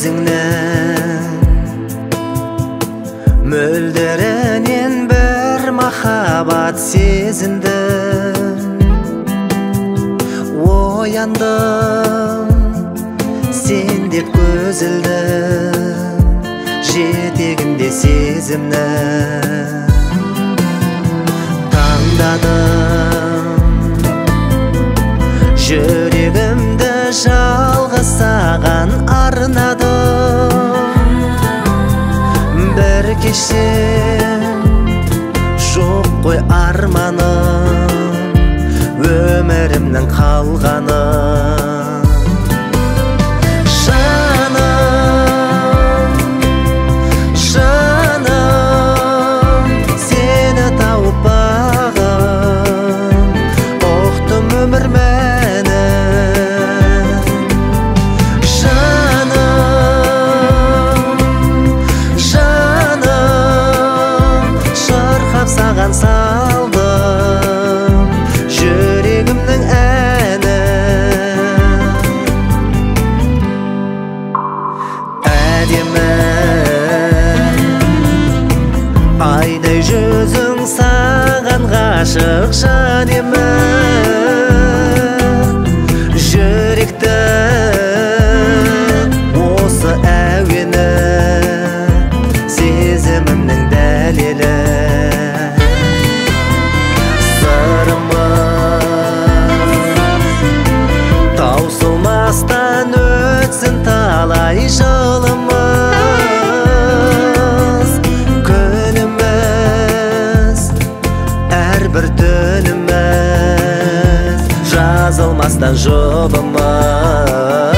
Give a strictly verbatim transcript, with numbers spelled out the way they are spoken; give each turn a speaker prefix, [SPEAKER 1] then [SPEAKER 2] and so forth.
[SPEAKER 1] өзіңнің мөлдірінен бір махаббат сезіндім. Ояндым сен деп көз ілдім, жетегінде сезімнің. Таңдадым жүрегімді жалғыз саған арнадым. Бір кешем жоқ қой арманым, өмірімнің қалғаны. Жаным, жаным, сені тауып бағым, ұқтым өмір мәнін. Жаным, жаным, шырқап саған салдым жүрегімнің әні. Әдемі айдай жүзің саған ғашық жан емі. Жүректі осы әуені сезімімнің дәлелі. Таусылмастан өтсін талай жылымыз, күніміз, әрбір түніміз, жазылмастан жұбымыз.